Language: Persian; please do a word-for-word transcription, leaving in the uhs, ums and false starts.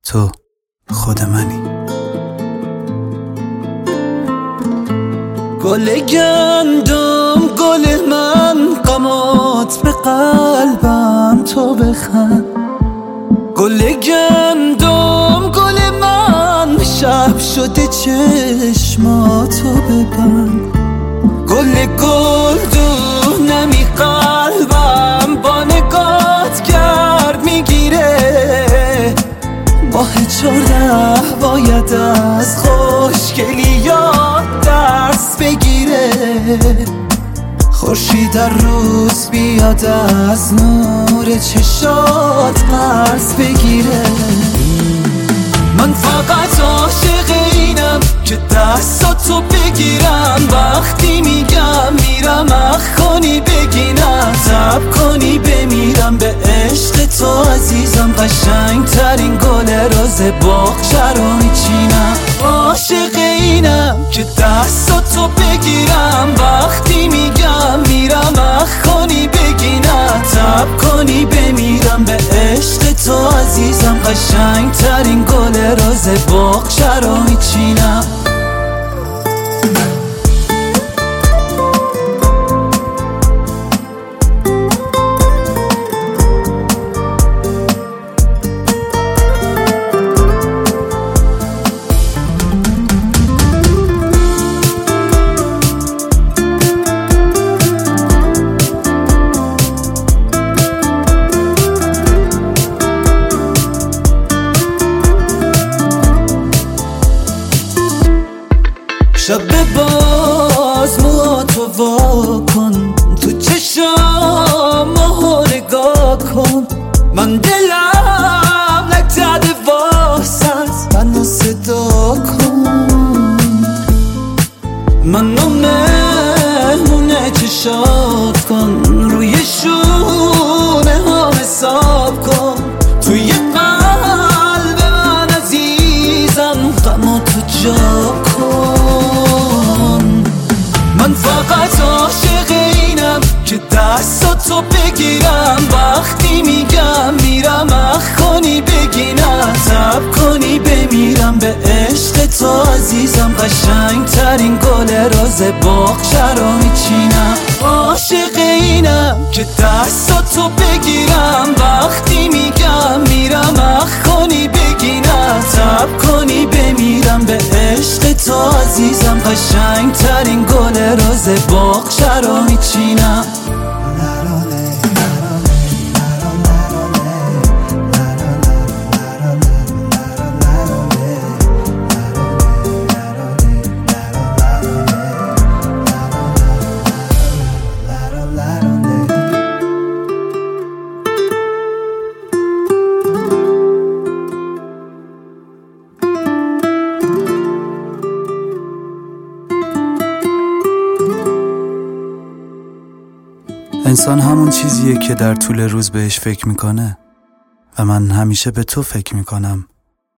تو خود منی. گل گندم گل من، غمات به قلبم تو بخند. گل گندم گل من، شب شده چشماتو ببند. گل گل دو نمی قلبم، با نگات گرد میگیره. ماه چهارده باید از خوشگلیات درس بگیره. خورشید در روز بیاد از نور چشات قرض بگیره. من فقط عاشق اینم که دستاتو بگیرم، وقتی میگم میرم اخ کنی بگی نه، تب کنی بمیرم به عشق تو عزیزم. قشنگ ترین گل روز باغچه رو میچینم. عاشق اینم که دستاتو بگیرم، وقتی میگم میرم اخ کنی بگی نه، تب کنی بمیرم به عشق تو عزیزم. قشنگ ترین گل روز باغچه رو میچینم. شب باز موهاتو وا کن، تو چشام ماهو نگاه کن. من دلم نگذده واسط، منو صدا کن. منو مهمونه چشات کن، روی شونه ها حساب کن. توی قلب من عزیزم غماتو جا کن. من فقط عاشق اینم که دستاتو بگیرم، وقتی میگم میرم اخ کنی بگی نه، تب کنی بمیرم به عشق تو عزیزم. قشنگ ترین گل روز باغچه رو میچینم. عاشق اینم که دستاتو بگیرم، وقتی میگم میرم اخ کنی بگی نه، تب کنی بمیرم به عشق تو عزیزم. قشنگ ترین گل روز باغچه رو میچینم. انسان همون چیزیه که در طول روز بهش فکر میکنه و من همیشه به تو فکر میکنم.